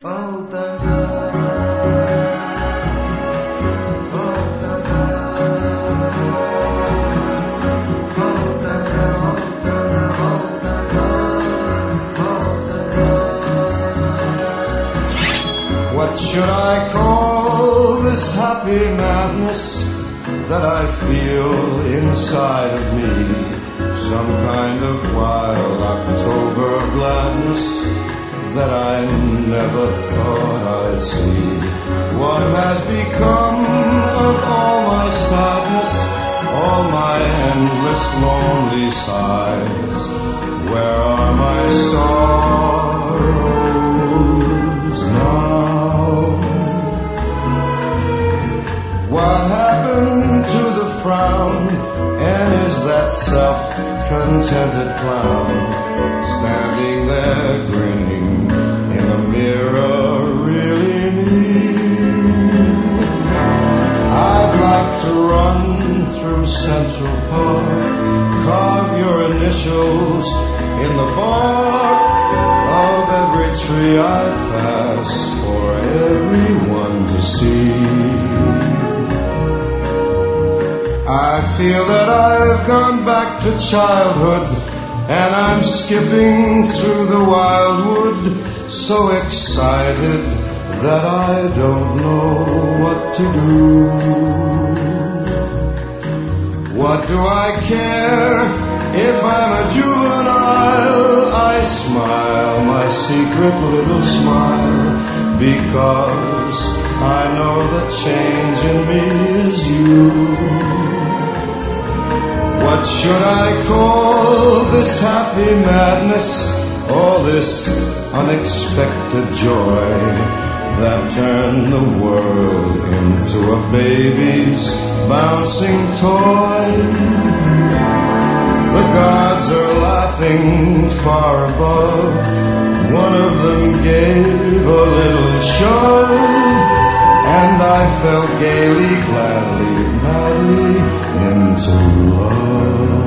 What should I call this happy madness that I feel inside of me? Some kind of wild October gladness that I never thought I'd see. What has become of all my sadness, all my endless lonely sighs? Where are my sorrows now? What happened to the frown? And is that self-contented clown standing there grinning in a mirror really me? I'd like to run through Central Park, carve your initials in the bark of every tree I pass for everyone to see. I feel that I've gone back to childhood, and I'm skipping through the wildwood, so excited that I don't know what to do. What do I care if I'm a juvenile? I smile my secret little smile, because I know the change in me is you. What should I call this happy madness, all this unexpected joy that turned the world into a baby's bouncing toy? The gods are laughing far above. One of them gave a little show, and I fell gaily, gladly, madly into love.